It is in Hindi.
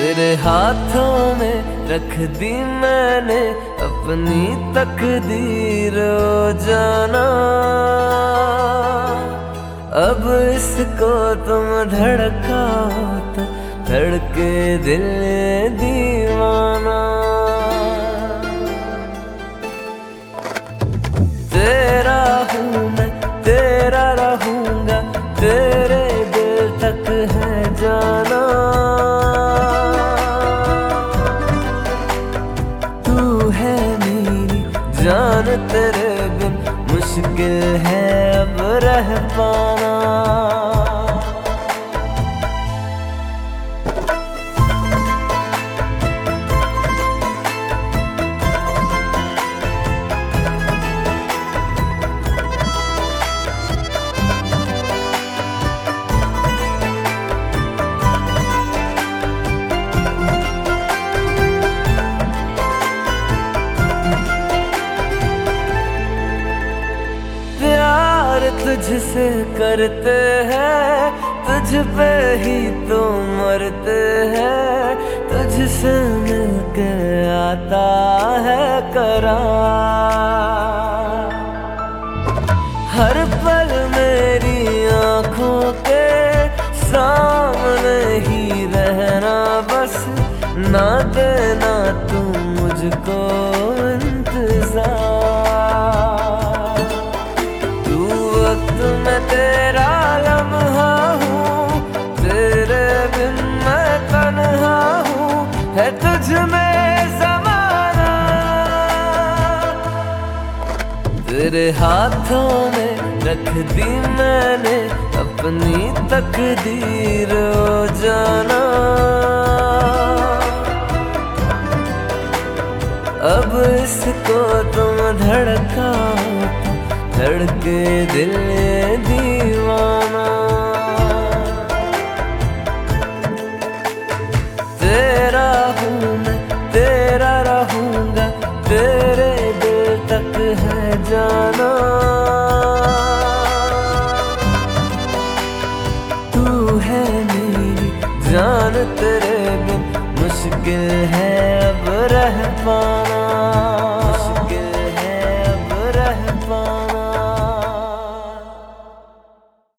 तेरे हाथों में रख दी मैंने अपनी तकदीर ओ जाना। अब इसको तुम धड़काओ तो धड़के दिल दीवाना। तेरा हूँ मैं, तेरा रहूंगा, तेरे दिल तक है जाना। जान तेरे बिन मुश्किल है अब रह पाना। तुझसे करते हैं, तुझ पे ही तो मरते हैं। तुझसे मिलके आता है करार। हर पल मेरी आँखों के सामने ही रहना बस। ना देना तू मुझको इंतजार। मैं तेरा लम्हा हूँ, तेरे बिन मैं तन्हा हूँ, है तुझ में ज़माना। तेरे हाथों में रख दी मैंने अपनी तकदीर ओ जाना। अब इसको तुम धड़काओ धड़के दिल दीवाना। तेरा हूँ मैं, तेरा रहूंगा, तेरे दिल तक है जाना। तू है मेरी जान, तेरे बिन मुश्किल है